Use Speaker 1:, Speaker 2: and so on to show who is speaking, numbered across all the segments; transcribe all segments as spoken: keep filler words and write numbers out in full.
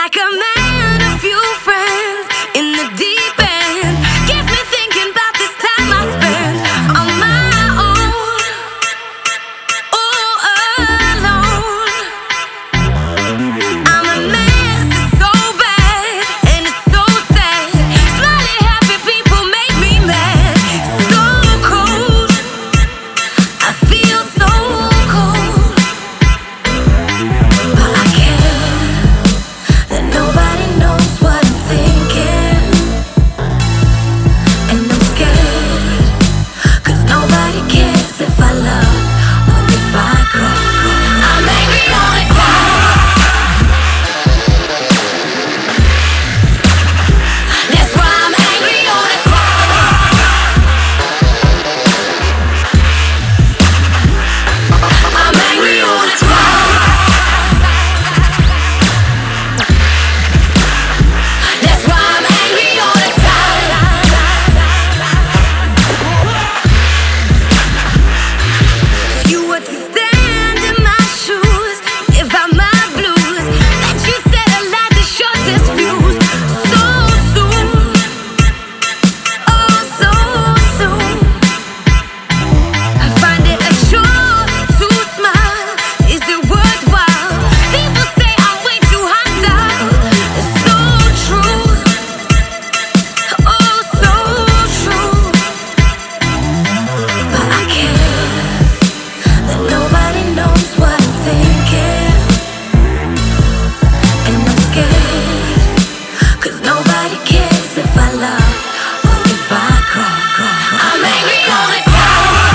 Speaker 1: Like a man, a few friends in the deep end. Gets me thinking about this time I spent on my own, all alone. I'm a mess, it's so bad, and it's so sad. Slightly happy people make me mad. So cold, I feel so cold, but I can't let nobody knows what I'm thinking. And I'm scared, cause nobody cares if I love or if I cry. I'm angry all the time. That's why I'm angry all the time. I'm angry all the time. That's why I'm angry all the time. If you were to stand in my shoes, if I'm my blues, that you said I like the shortest fuse. So soon, oh so soon. I find it a chore to smile. Is it worthwhile? People say I'm way too hostile. It's so true, oh so true. But I can't let nobody knows what I'm thinking. And I'm scared, cause nobody cares if I love or if I cry, cry. I'm angry all the time.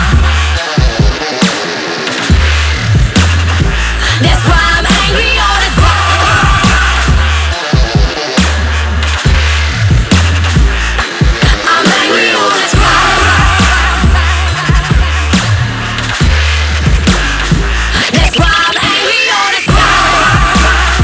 Speaker 1: That's why I'm angry all the time. I'm angry all the time. That's why I'm angry all the time.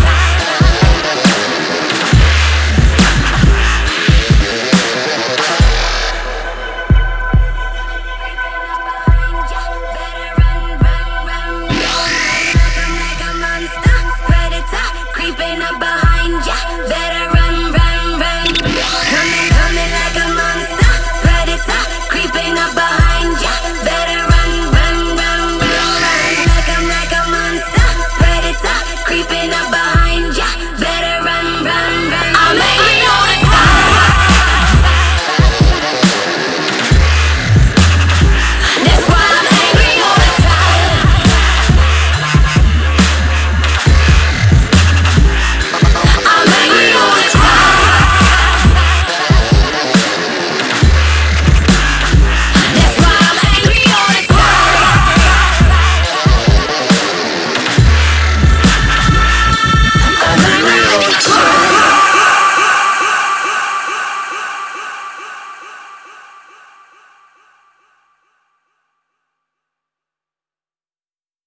Speaker 1: Better run, run, run, run. Look, I'm like a monster, predator, creeping up behind.